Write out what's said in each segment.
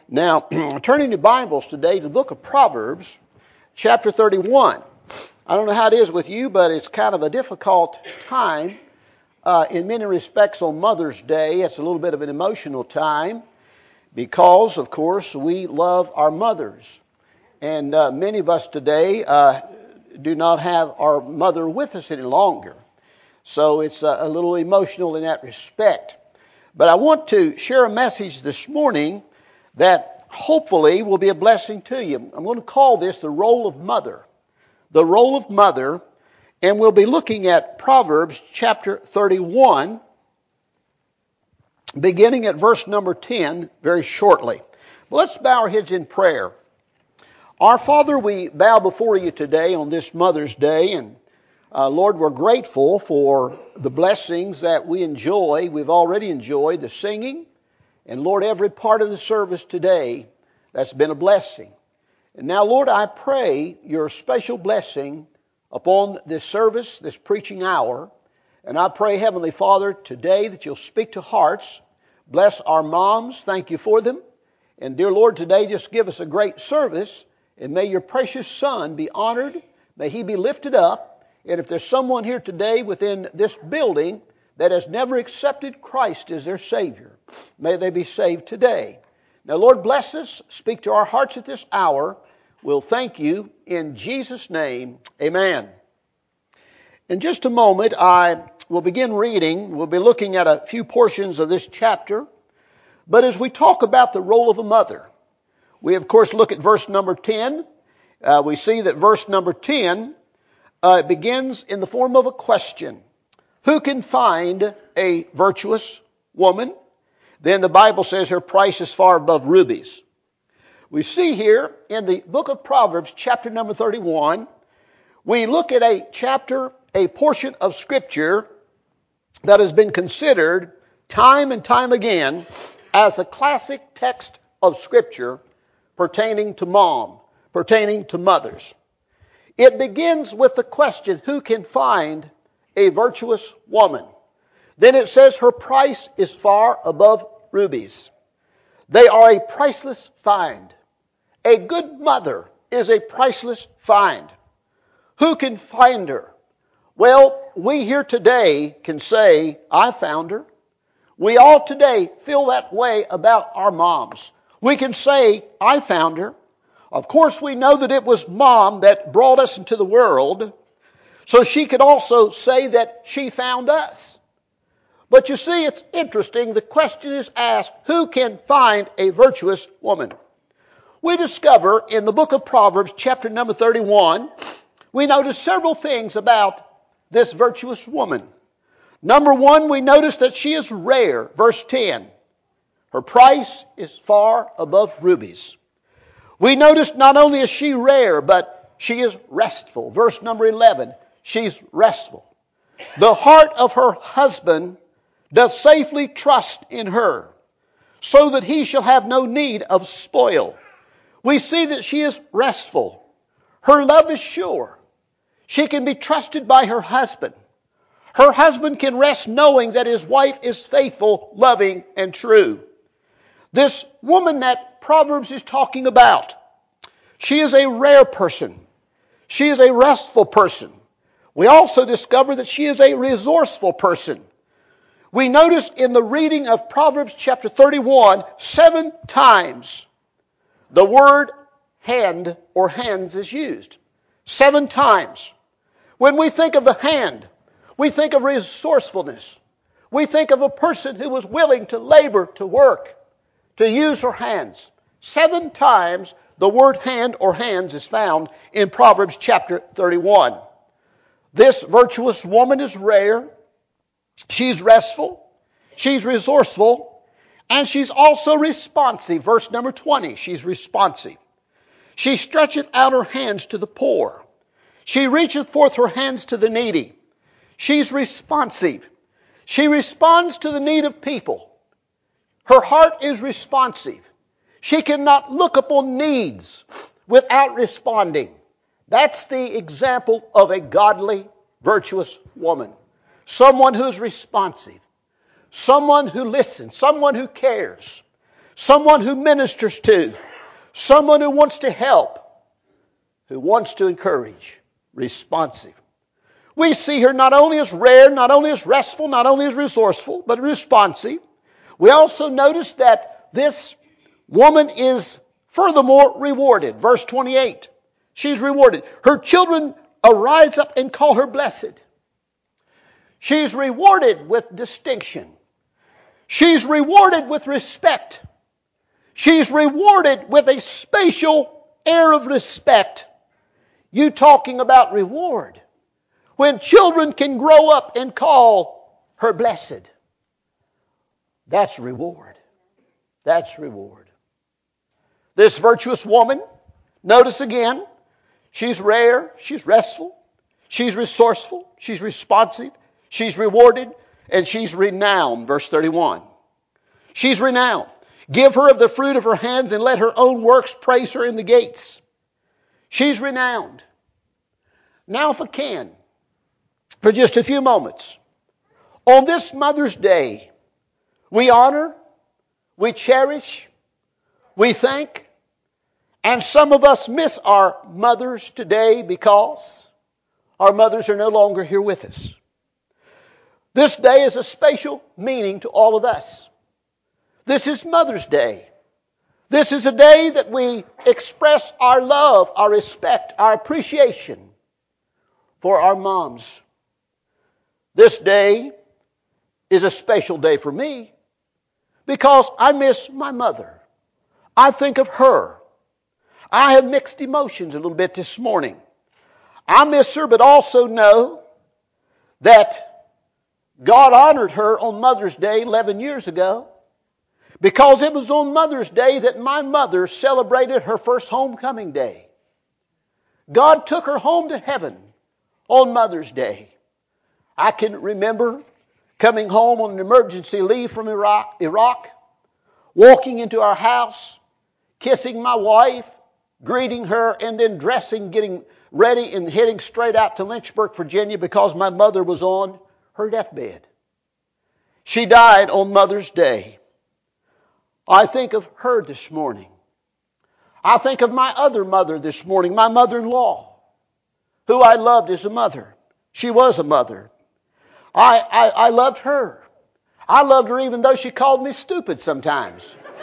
Now, turning your Bibles today to the book of Proverbs, chapter 31. I don't know how it is with you, but it's kind of a difficult time in many respects on Mother's Day. It's a little bit of an emotional time because, of course, we love our mothers. And many of us today do not have our mother with us any longer. So it's a little emotional in that respect. But I want to share a message this morning that hopefully will be a blessing to you. I'm going to call this the role of mother. The role of mother. And we'll be looking at Proverbs chapter 31, beginning at verse number 10 very shortly. Well, let's bow our heads in prayer. Our Father, we bow before you today on this Mother's Day, and Lord, we're grateful for the blessings that we enjoy. We've already enjoyed the singing, and Lord, every part of the service today, that's been a blessing. And now, Lord, I pray your special blessing upon this service, this preaching hour. And I pray, Heavenly Father, today that you'll speak to hearts. Bless our moms. Thank you for them. And dear Lord, today just give us a great service. And may your precious Son be honored. May he be lifted up. And if there's someone here today within this building that has never accepted Christ as their Savior, may they be saved today. Now, Lord, bless us. Speak to our hearts at this hour. We'll thank you in Jesus' name. Amen. In just a moment, I will begin reading. We'll be looking at a few portions of this chapter. But as we talk about the role of a mother, we, of course, look at verse number 10. We see that verse number 10 begins in the form of a question. Who can find a virtuous woman? Then the Bible says her price is far above rubies. We see here in the book of Proverbs, chapter number 31, we look at a portion of Scripture that has been considered time and time again as a classic text of Scripture pertaining to mom, pertaining to mothers. It begins with the question, who can find a virtuous woman? Then it says her price is far above rubies. They are a priceless find. A good mother is a priceless find. Who can find her? Well, we here today can say, I found her. We all today feel that way about our moms. We can say, I found her. Of course, we know that it was mom that brought us into the world, so she could also say that she found us. But you see, it's interesting. The question is asked, who can find a virtuous woman? We discover in the book of Proverbs, chapter number 31, we notice several things about this virtuous woman. Number one, we notice that she is rare. Verse 10, her price is far above rubies. We notice not only is she rare, but she is restful. Verse number 11, she's restful. The heart of her husband doth safely trust in her, so that he shall have no need of spoil. We see that she is restful. Her love is sure. She can be trusted by her husband. Her husband can rest knowing that his wife is faithful, loving, and true. This woman that Proverbs is talking about, she is a rare person. She is a restful person. We also discover that she is a resourceful person. We notice in the reading of Proverbs chapter 31, 7 times the word hand or hands is used. 7 times. When we think of the hand, we think of resourcefulness. We think of a person who was willing to labor, to work, to use her hands. 7 times the word hand or hands is found in Proverbs chapter 31. This virtuous woman is rare. She's restful. She's resourceful. And she's also responsive. Verse number 20, she's responsive. She stretcheth out her hands to the poor. She reacheth forth her hands to the needy. She's responsive. She responds to the need of people. Her heart is responsive. She cannot look upon needs without responding. That's the example of a godly, virtuous woman. Someone who's responsive. Someone who listens. Someone who cares. someone who ministers to, someone who wants to help, who wants to encourage, responsive. We see her not only as rare, not only as restful, not only as resourceful, but responsive. We also notice that this woman is furthermore rewarded. Verse 28, she's rewarded. Her children arise up and call her blessed. She's rewarded with distinction. She's rewarded with respect. She's rewarded with a spatial air of respect. You talking about reward. When children can grow up and call her blessed. That's reward. That's reward. This virtuous woman, notice again, she's rare, she's restful, she's resourceful, she's responsive, she's rewarded, and she's renowned. Verse 31. She's renowned. Give her of the fruit of her hands and let her own works praise her in the gates. She's renowned. Now if I can, for just a few moments, on this Mother's Day, we honor, we cherish, we thank, and some of us miss our mothers today because our mothers are no longer here with us. This day is a special meaning to all of us. This is Mother's Day. This is a day that we express our love, our respect, our appreciation for our moms. This day is a special day for me because I miss my mother. I think of her. I have mixed emotions a little bit this morning. I miss her, but also know that God honored her on Mother's Day 11 years ago because it was on Mother's Day that my mother celebrated her first homecoming day. God took her home to heaven on Mother's Day. I can remember coming home on an emergency leave from Iraq, walking into our house, kissing my wife, greeting her, and then dressing, getting ready, and heading straight out to Lynchburg, Virginia, because my mother was on her deathbed. She died on Mother's Day. I think of her this morning. I think of my other mother this morning, my mother-in-law, who I loved as a mother. She was a mother. I loved her. I loved her even though she called me stupid sometimes.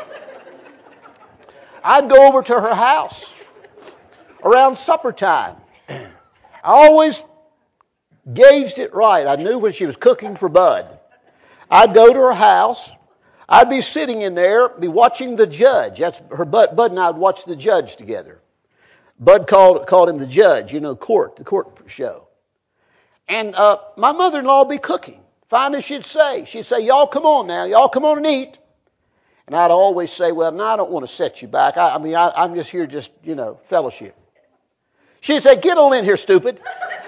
I'd go over to her house around supper time. I always gauged it right. I knew when she was cooking for Bud. I'd go to her house. I'd be sitting in there, be watching the judge. That's her. Bud and I would watch the judge together. Bud called him the judge, the court show. And my mother-in-law would be cooking. Finally, she'd say, y'all come on now. Y'all come on and eat. And I'd always say, well, no, I don't want to set you back. I'm just here fellowship. She'd say, get on in here, stupid.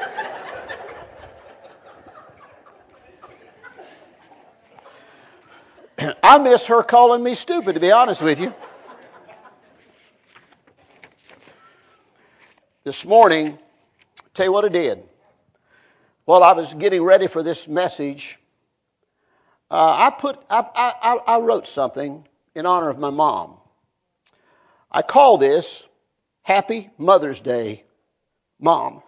I miss her calling me stupid, to be honest with you. This morning, I'll tell you what I did. While I was getting ready for this message, I wrote something in honor of my mom. I call this Happy Mother's Day, Mom.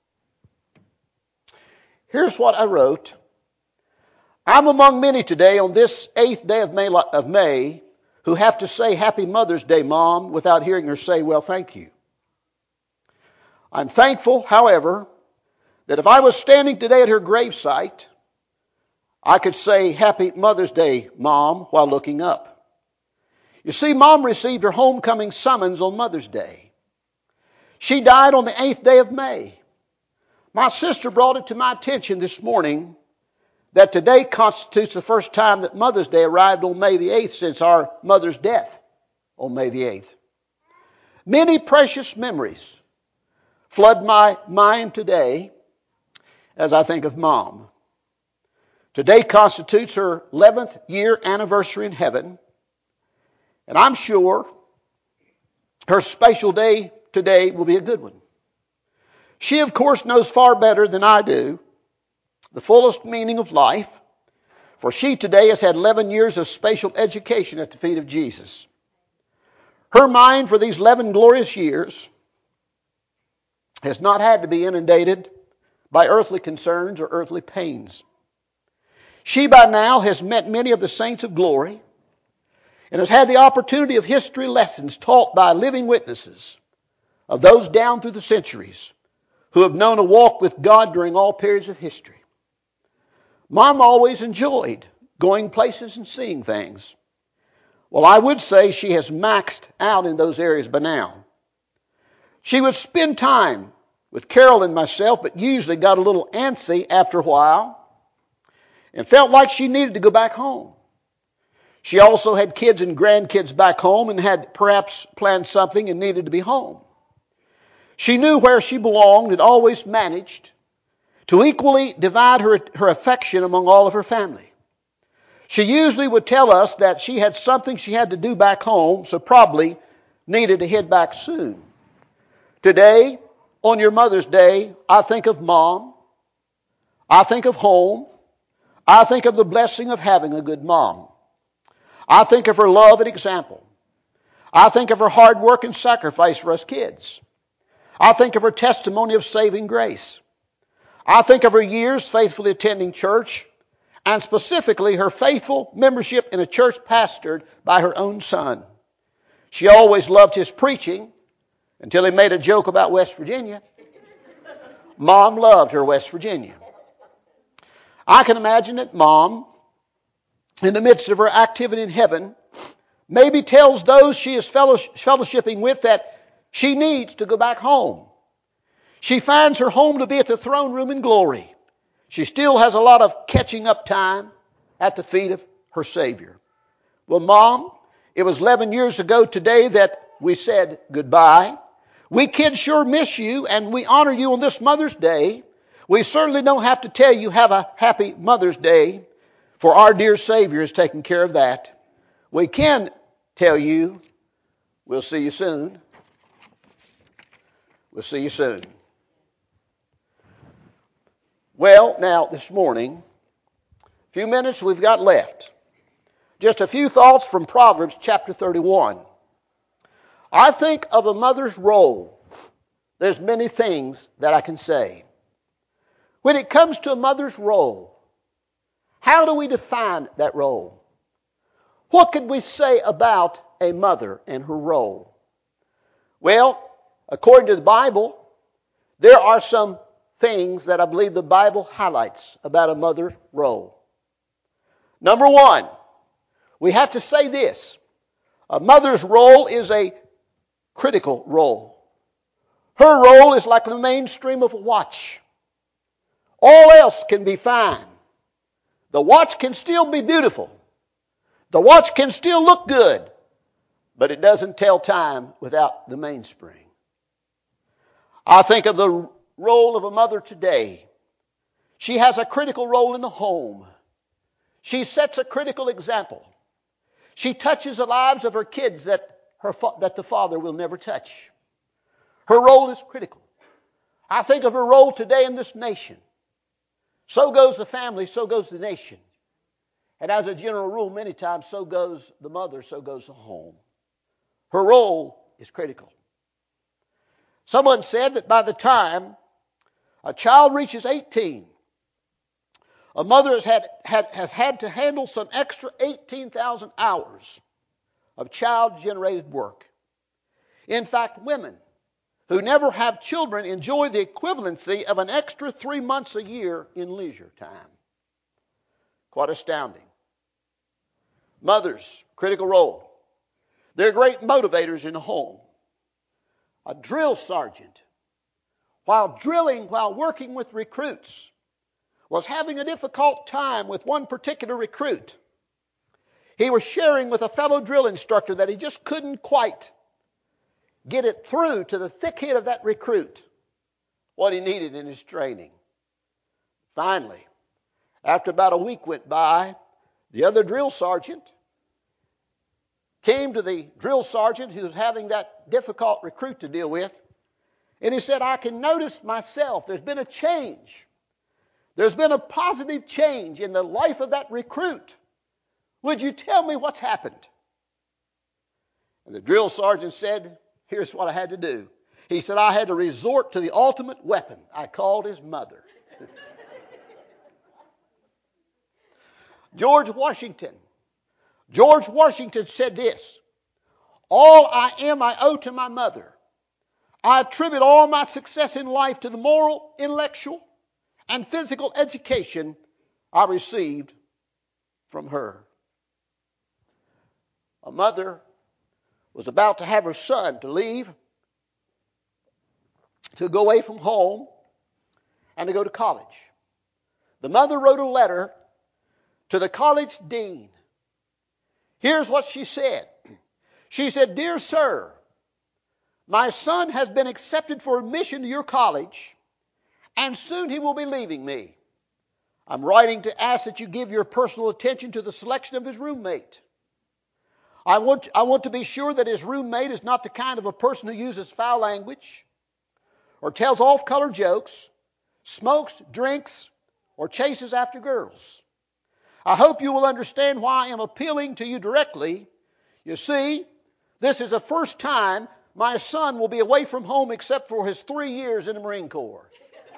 Here's what I wrote. I'm among many today on this 8th day of May who have to say Happy Mother's Day, Mom, without hearing her say, well, thank you. I'm thankful, however, that if I was standing today at her gravesite, I could say Happy Mother's Day, Mom, while looking up. You see, Mom received her homecoming summons on Mother's Day. She died on the 8th day of May. My sister brought it to my attention this morning that today constitutes the first time that Mother's Day arrived on May the 8th since our mother's death on May the 8th. Many precious memories flood my mind today as I think of Mom. Today constitutes her 11th year anniversary in heaven, and I'm sure her special day today will be a good one. She, of course, knows far better than I do the fullest meaning of life, for she today has had 11 years of spatial education at the feet of Jesus. Her mind for these 11 glorious years has not had to be inundated by earthly concerns or earthly pains. She by now has met many of the saints of glory and has had the opportunity of history lessons taught by living witnesses of those down through the centuries who have known a walk with God during all periods of history. Mom always enjoyed going places and seeing things. Well, I would say she has maxed out in those areas by now. She would spend time with Carol and myself, but usually got a little antsy after a while and felt like she needed to go back home. She also had kids and grandkids back home and had perhaps planned something and needed to be home. She knew where she belonged and always managed to equally divide her affection among all of her family. She usually would tell us that she had something she had to do back home, so probably needed to head back soon. Today, on your Mother's Day, I think of Mom. I think of home. I think of the blessing of having a good mom. I think of her love and example. I think of her hard work and sacrifice for us kids. I think of her testimony of saving grace. I think of her years faithfully attending church, and specifically her faithful membership in a church pastored by her own son. She always loved his preaching until he made a joke about West Virginia. Mom loved her West Virginia. I can imagine that Mom, in the midst of her activity in heaven, maybe tells those she is fellowshipping with that she needs to go back home. She finds her home to be at the throne room in glory. She still has a lot of catching up time at the feet of her Savior. Well, Mom, it was 11 years ago today that we said goodbye. We kids sure miss you, and we honor you on this Mother's Day. We certainly don't have to tell you have a happy Mother's Day, for our dear Savior is taking care of that. We can tell you we'll see you soon. We'll see you soon. Well, now this morning, a few minutes we've got left. Just a few thoughts from Proverbs chapter 31. I think of a mother's role. There's many things that I can say. When it comes to a mother's role, how do we define that role? What could we say about a mother and her role? Well, according to the Bible, there are some things that I believe the Bible highlights about a mother's role. Number one, we have to say this. A mother's role is a critical role. Her role is like the mainstream of a watch. All else can be fine. The watch can still be beautiful. The watch can still look good, but it doesn't tell time without the mainspring. I think of the role of a mother today. She has a critical role in the home. She sets a critical example. She touches the lives of her kids that the father will never touch. Her role is critical. I think of her role today in this nation. So goes the family, so goes the nation. And as a general rule, many times, so goes the mother, so goes the home. Her role is critical. Someone said that by the time a child reaches 18, a mother has had to handle some extra 18,000 hours of child-generated work. In fact, women who never have children enjoy the equivalency of an extra 3 months a year in leisure time. Quite astounding. Mothers, critical role. They're great motivators in the home. A drill sergeant, while working with recruits, was having a difficult time with one particular recruit. He was sharing with a fellow drill instructor that he just couldn't quite get it through to the thick head of that recruit what he needed in his training. Finally, after about a week went by, the other drill sergeant came to the drill sergeant who was having that difficult recruit to deal with, and he said, I can notice myself, there's been a change. There's been a positive change in the life of that recruit. Would you tell me what's happened? And the drill sergeant said, here's what I had to do. He said, I had to resort to the ultimate weapon. I called his mother. George Washington. George Washington said this, all I am I owe to my mother. I attribute all my success in life to the moral, intellectual, and physical education I received from her. A mother was about to have her son to leave, to go away from home, and to go to college. The mother wrote a letter to the college dean. Here's what she said. She said, Dear sir, my son has been accepted for admission to your college, and soon he will be leaving me. I'm writing to ask that you give your personal attention to the selection of his roommate. I want to be sure that his roommate is not the kind of a person who uses foul language or tells off-color jokes, smokes, drinks, or chases after girls. I hope you will understand why I am appealing to you directly. You see, this is the first time my son will be away from home except for his 3 years in the Marine Corps.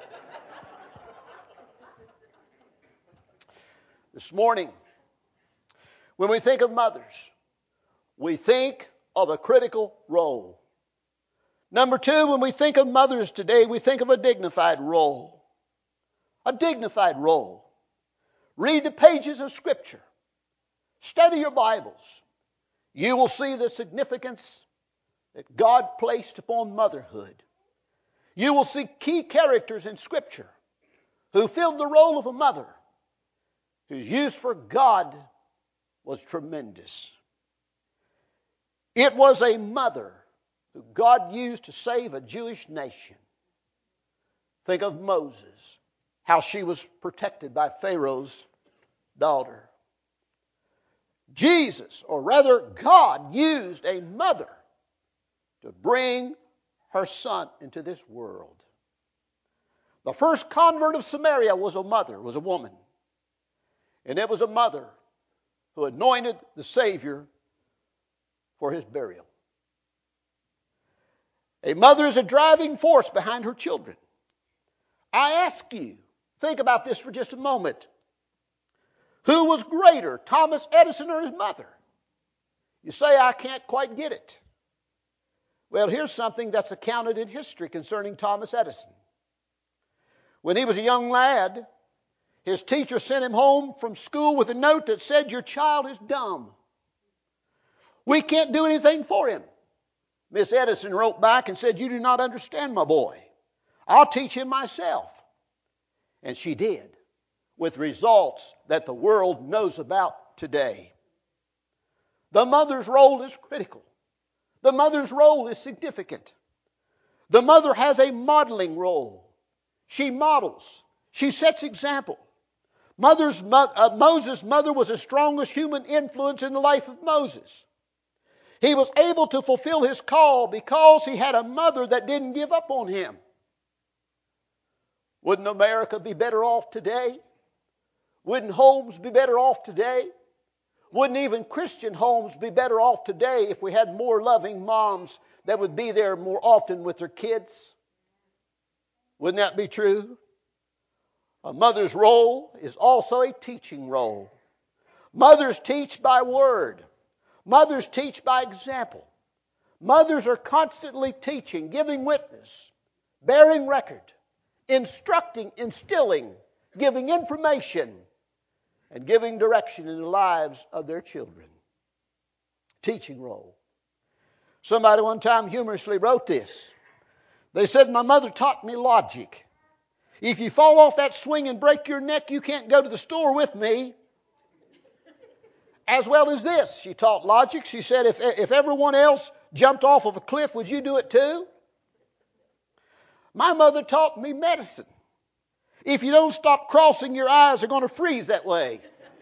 This morning, when we think of mothers, we think of a critical role. Number two, when we think of mothers today, we think of a dignified role. A dignified role. Read the pages of Scripture. Study your Bibles. You will see the significance that God placed upon motherhood. You will see key characters in Scripture who filled the role of a mother, whose use for God was tremendous. It was a mother who God used to save a Jewish nation. Think of Moses, how she was protected by Pharaoh's daughter. Jesus, or rather God, used a mother to bring her son into this world. The first convert of Samaria was a mother, was a woman. And it was a mother who anointed the Savior for his burial. A mother is a driving force behind her children. I ask you, think about this for just a moment. Who was greater, Thomas Edison or his mother? You say, I can't quite get it. Well, here's something that's accounted in history concerning Thomas Edison. When he was a young lad, his teacher sent him home from school with a note that said, your child is dumb. We can't do anything for him. Miss Edison wrote back and said, you do not understand, my boy. I'll teach him myself. And she did, with results that the world knows about today. The mother's role is critical. The mother's role is significant. The mother has a modeling role. She models. She sets example. Moses' mother was the strongest human influence in the life of Moses. He was able to fulfill his call because he had a mother that didn't give up on him. Wouldn't America be better off today? Wouldn't homes be better off today? Wouldn't even Christian homes be better off today if we had more loving moms that would be there more often with their kids? Wouldn't that be true? A mother's role is also a teaching role. Mothers teach by word. Mothers teach by example. Mothers are constantly teaching, giving witness, bearing record, instructing, instilling, giving information, and giving direction in the lives of their children. Teaching role. Somebody one time humorously wrote this. They said, my mother taught me logic. If you fall off that swing and break your neck, you can't go to the store with me. As well as this, she taught logic. She said, if everyone else jumped off of a cliff, would you do it too? My mother taught me medicine. If you don't stop crossing, your eyes are going to freeze that way.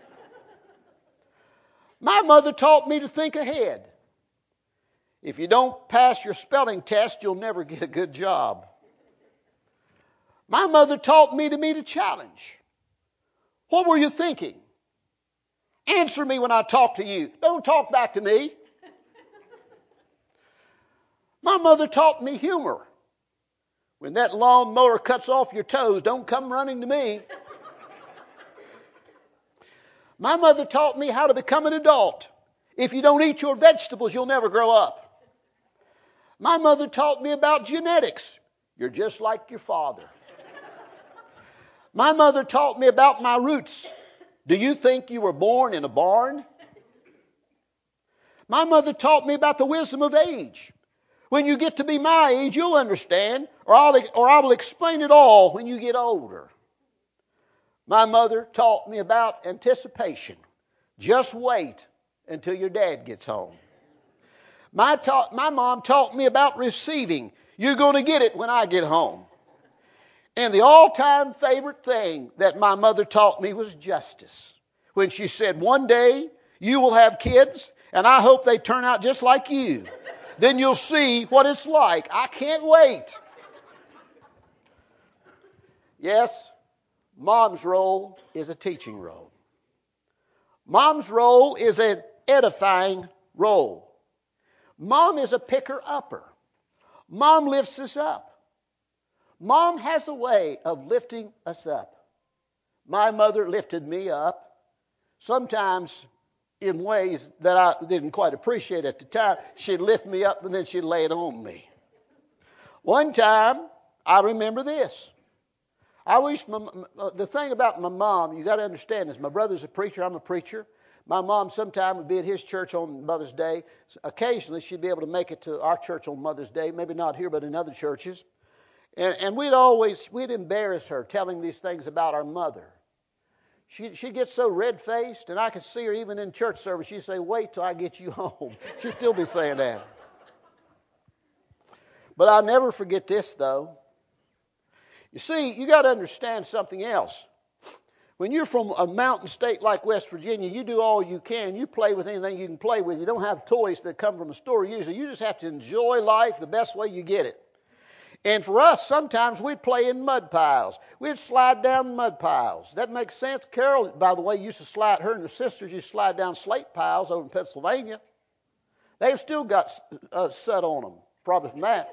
My mother taught me to think ahead. If you don't pass your spelling test, you'll never get a good job. My mother taught me to meet a challenge. What were you thinking? Answer me when I talk to you. Don't talk back to me. My mother taught me humor. When that lawnmower cuts off your toes, don't come running to me. My mother taught me how to become an adult. If you don't eat your vegetables, you'll never grow up. My mother taught me about genetics. You're just like your father. My mother taught me about my roots. Do you think you were born in a barn? My mother taught me about the wisdom of age. When you get to be my age, you'll understand, or I will explain it all when you get older. My mother taught me about anticipation. Just wait until your dad gets home. My mom taught me about receiving. You're going to get it when I get home. And the all-time favorite thing that my mother taught me was justice. When she said, one day you will have kids, and I hope they turn out just like you. Then you'll see what it's like. I can't wait. Yes, Mom's role is a teaching role. Mom's role is an edifying role. Mom is a picker-upper. Mom lifts us up. Mom has a way of lifting us up. My mother lifted me up, sometimes in ways that I didn't quite appreciate at the time. She'd lift me up and then she'd lay it on me. One time, I remember this. The thing about my mom, you got to understand this. My brother's a preacher. I'm a preacher. My mom sometime would be at his church on Mother's Day. Occasionally, she'd be able to make it to our church on Mother's Day. Maybe not here, but in other churches. And we'd embarrass her telling these things about our mother. She'd get so red-faced, and I could see her even in church service. She'd say, wait till I get you home. She'd still be saying that. But I'll never forget this, though. You see, you got to understand something else. When you're from a mountain state like West Virginia, you do all you can. You play with anything you can play with. You don't have toys that come from a store usually. You just have to enjoy life the best way you get it. And for us, sometimes we'd play in mud piles. We'd slide down mud piles. That makes sense. Carol, by the way, used to slide, her and her sisters used to slide down slate piles over in Pennsylvania. They've still got set on them, probably from that.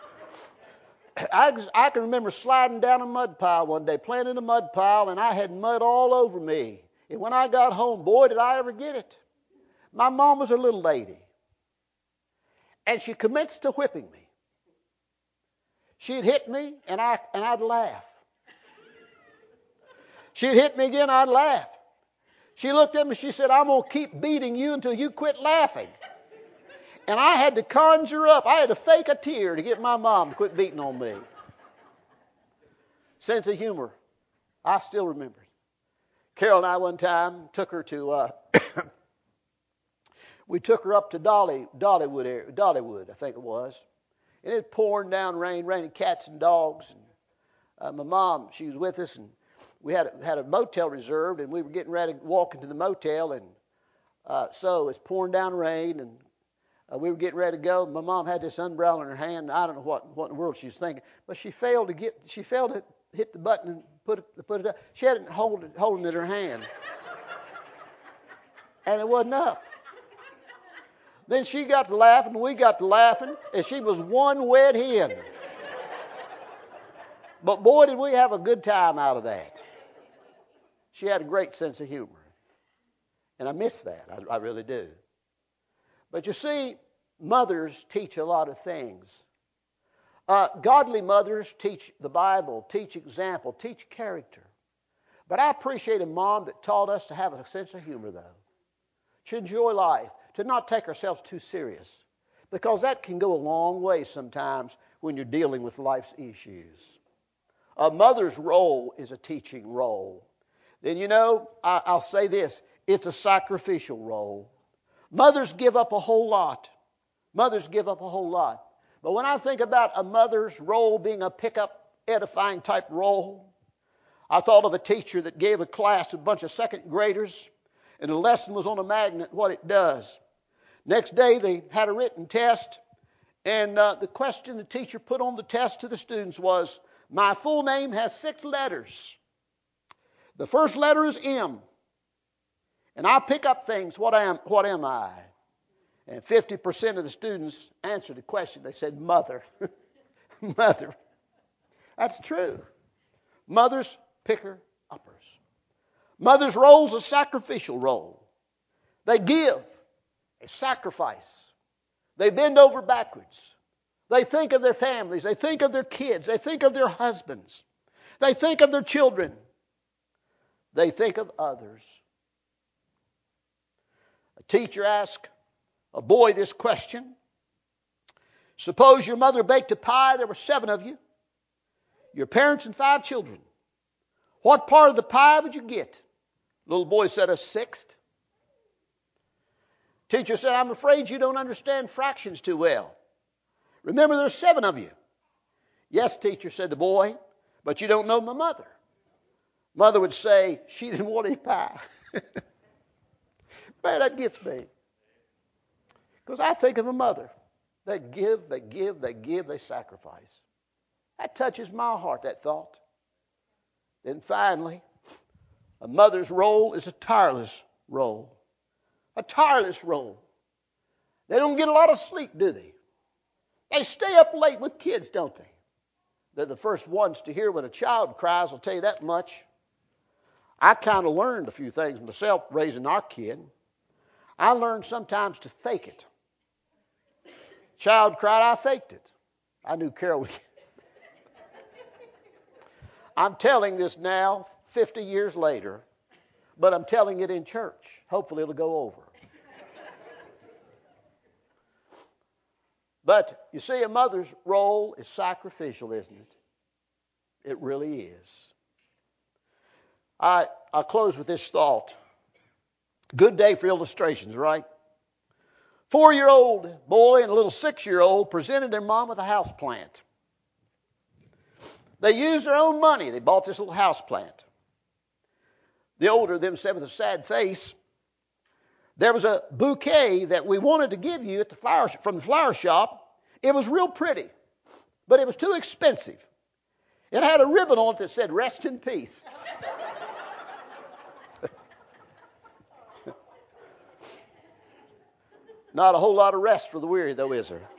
I can remember sliding down a mud pile one day, playing in a mud pile, and I had mud all over me. And when I got home, boy, did I ever get it. My mom was a little lady. And she commenced to whipping me. She'd hit me, and I'd laugh. She'd hit me again, I'd laugh. She looked at me, she said, I'm going to keep beating you until you quit laughing. And I had to conjure up, I had to fake a tear to get my mom to quit beating on me. Sense of humor. I still remember it. Carol and I one time took her to, we took her up to Dollywood, I think it was. And it pouring down rain, raining cats and dogs. And my mom, she was with us, and we had a motel reserved, and we were getting ready to walk into the motel. And so it's pouring down rain, and we were getting ready to go. My mom had this umbrella in her hand. And I don't know what in the world she was thinking, but she failed to hit the button and put it up. She had it holding it in her hand, and it wasn't up. Then she got to laughing, we got to laughing, and she was one wet hen. But boy, did we have a good time out of that. She had a great sense of humor, and I miss that. I really do. But you see, mothers teach a lot of things. Godly mothers teach the Bible, teach example, teach character. But I appreciate a mom that taught us to have a sense of humor, though. To enjoy life, to not take ourselves too serious. Because that can go a long way sometimes when you're dealing with life's issues. A mother's role is a teaching role. Then I'll say this, it's a sacrificial role. Mothers give up a whole lot. Mothers give up a whole lot. But when I think about a mother's role being a pick-up, edifying type role, I thought of a teacher that gave a class to a bunch of second graders, and the lesson was on a magnet, what it does. Next day they had a written test, and the question the teacher put on the test to the students was, my full name has 6 letters. The first letter is M. And I pick up things, what am I? And 50% of the students answered the question. They said, mother. Mother. That's true. Mothers, picker-uppers. Mothers' role is a sacrificial role. They give, they sacrifice. They bend over backwards. They think of their families. They think of their kids. They think of their husbands. They think of their children. They think of others. A teacher asked a boy this question. Suppose your mother baked a pie. There were 7 of you. Your parents and 5 children. What part of the pie would you get? Little boy said, a 1/6. Teacher said, I'm afraid you don't understand fractions too well. Remember, there's 7 of you. Yes, teacher, said the boy, but you don't know my mother. Mother would say, she didn't want any pie. Man, that gets me. Because I think of a mother. They give, they give, they give, they sacrifice. That touches my heart, that thought. Then finally, a mother's role is a tireless role. A tireless role. They don't get a lot of sleep, do they? They stay up late with kids, don't they? They're the first ones to hear when a child cries, I'll tell you that much. I kind of learned a few things myself raising our kid. I learned sometimes to fake it. Child cried, I faked it. I knew Carol would. I'm telling this now, 50 years later, but I'm telling it in church. Hopefully it'll go over. But you see, a mother's role is sacrificial, isn't it? It really is. I'll close with this thought. Good day for illustrations, right? 4-year-old boy and a little 6-year-old presented their mom with a house plant. They used their own money. They bought this little house plant. The older of them said with a sad face, there was a bouquet that we wanted to give you at from the flower shop. It was real pretty, but it was too expensive. It had a ribbon on it that said, rest in peace. Not a whole lot of rest for the weary, though, is there?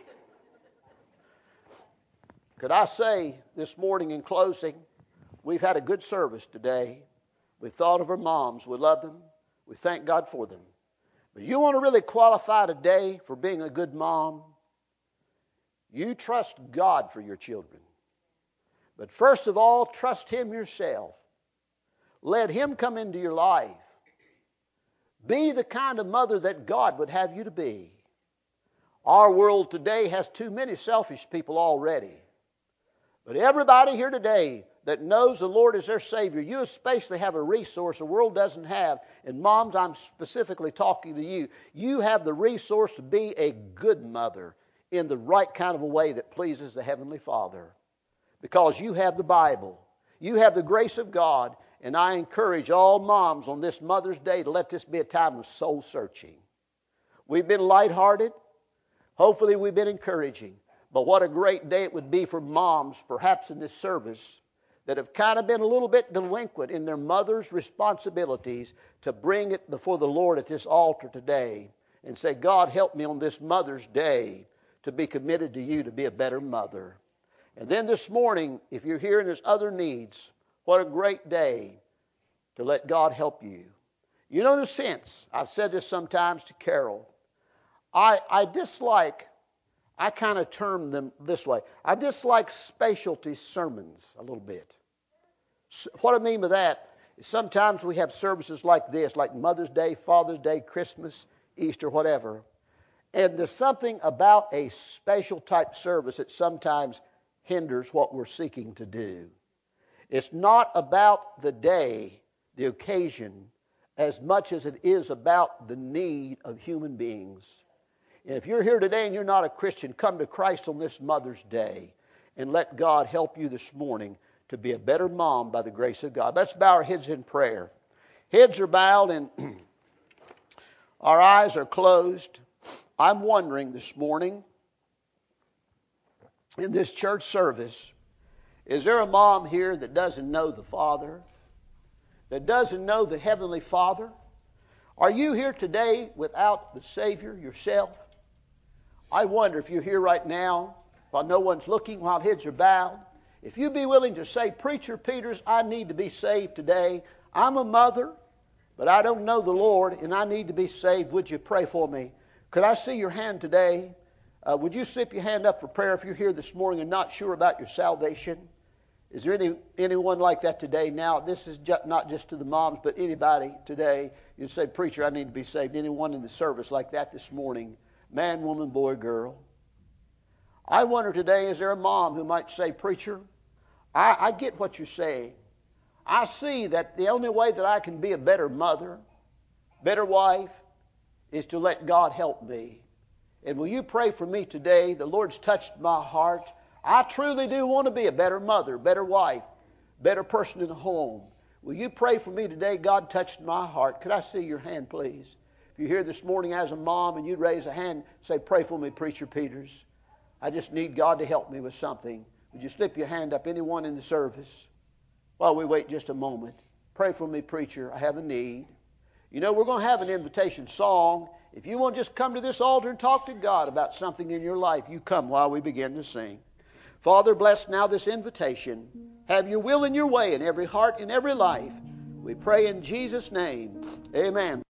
Could I say this morning in closing, we've had a good service today. We thought of our moms. We love them. We thank God for them. But you want to really qualify today for being a good mom? You trust God for your children. But first of all, trust Him yourself. Let Him come into your life. Be the kind of mother that God would have you to be. Our world today has too many selfish people already. But everybody here today that knows the Lord is their Savior, you especially have a resource the world doesn't have. And moms, I'm specifically talking to you. You have the resource to be a good mother in the right kind of a way that pleases the Heavenly Father. Because you have the Bible. You have the grace of God. And I encourage all moms on this Mother's Day to let this be a time of soul searching. We've been lighthearted. Hopefully we've been encouraging. But what a great day it would be for moms, perhaps in this service, that have kind of been a little bit delinquent in their mother's responsibilities to bring it before the Lord at this altar today and say, God, help me on this Mother's Day to be committed to you to be a better mother. And then this morning, if you're here and there's other needs, what a great day to let God help you. You know, in a sense, I've said this sometimes to Carol, I kind of term them this way. I dislike specialty sermons a little bit. What I mean by that is sometimes we have services like this, like Mother's Day, Father's Day, Christmas, Easter, whatever. And there's something about a special type service that sometimes hinders what we're seeking to do. It's not about the day, the occasion, as much as it is about the need of human beings. And if you're here today and you're not a Christian, come to Christ on this Mother's Day and let God help you this morning to be a better mom by the grace of God. Let's bow our heads in prayer. Heads are bowed and our eyes are closed. I'm wondering this morning in this church service, is there a mom here that doesn't know the Father? That doesn't know the Heavenly Father? Are you here today without the Savior yourself? I wonder if you're here right now, while no one's looking, while heads are bowed, if you'd be willing to say, Preacher Peters, I need to be saved today. I'm a mother, but I don't know the Lord, and I need to be saved. Would you pray for me? Could I see your hand today? Would you slip your hand up for prayer if you're here this morning and not sure about your salvation? Is there anyone like that today? Now, this is not just to the moms, but anybody today. You'd say, Preacher, I need to be saved. Anyone in the service like that this morning? Man, woman, boy, girl. I wonder today, is there a mom who might say, Preacher, I get what you're saying. I see that the only way that I can be a better mother, better wife, is to let God help me. And will you pray for me today? The Lord's touched my heart. I truly do want to be a better mother, better wife, better person in the home. Will you pray for me today? God touched my heart. Could I see your hand, please? If you're here this morning as a mom and you'd raise a hand, say, Pray for me, Preacher Peters. I just need God to help me with something. Would you slip your hand up? Anyone in the service? While we wait just a moment. Pray for me, Preacher. I have a need. You know, we're going to have an invitation song. If you want to just come to this altar and talk to God about something in your life, you come while we begin to sing. Father, bless now this invitation. Have your will and your way in every heart and every life. We pray in Jesus' name. Amen.